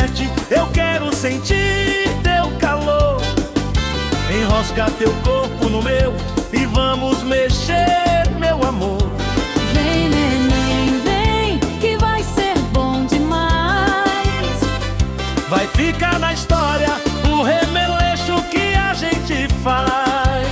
aperte, eu quero sentir teu calor. Enrosca teu corpo no meu e vamos mexer, meu amor. Vem, neném, vem, que vai ser bom demais. Vai ficar na história o remeleixo que a gente faz.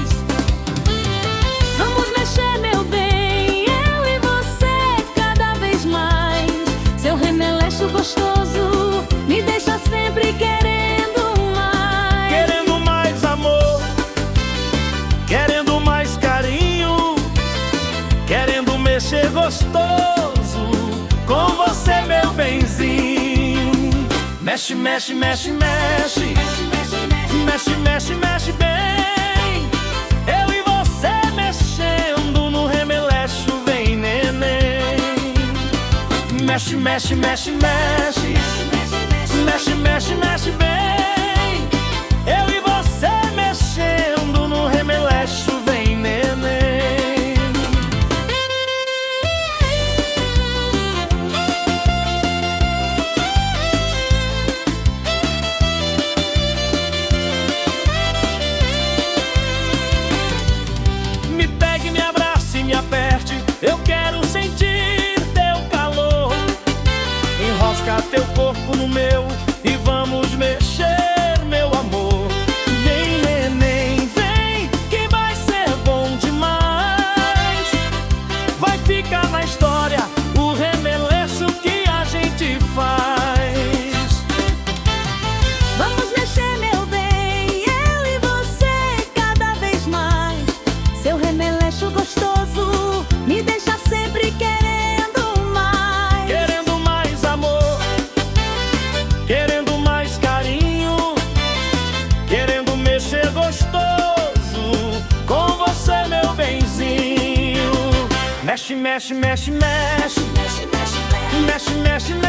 Vamos mexer, meu bem, eu e você cada vez mais. Seu remeleixo gostoso me deixa sempre querendo mais. Querendo mais amor, querendo mais carinho, querendo mexer gostoso com você, meu benzinho. Mexe, mexe, mexe, mexe, mexe, mexe, mexe bem. Eu e você mexendo no remeleixo, vem, neném. Mexe, mexe, mexe, mexe, mexe, mexe, mexe bem. Eu e você mexendo no remeleixo, vem, neném. Me pegue, me abrace, me aperte, eu quero sentir teu calor. Enrosca teu corpo no meu e vamos mexer, meu amor. Vem, neném, vem, que vai ser bom demais. Vai ficar na história o remeleixo que a gente faz. Vamos mexer, meu bem, eu e você cada vez mais. Seu remeleixo gostoso me deixa sempre querendo mais. Querendo mais amor, querendo mais carinho, querendo mexer gostoso com você, meu benzinho. Mexe, mexe, mexe, mexe, mexe, mexe, mexe,